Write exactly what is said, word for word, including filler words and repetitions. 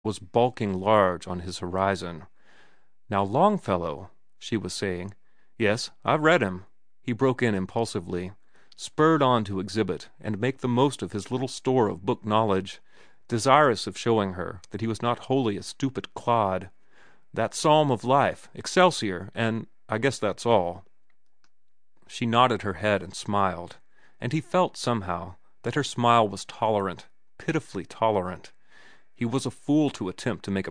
was bulking large on his horizon. "Now Longfellow—" she was saying. "Yes, I've read him," he broke in impulsively, spurred on to exhibit and make the most of his little store of book knowledge, desirous of showing her that he was not wholly a stupid clod. "That Psalm of Life, Excelsior, and—I guess that's all." She nodded her head and smiled, and he felt, somehow, that her smile was tolerant, pitifully tolerant. He was a fool to attempt to make a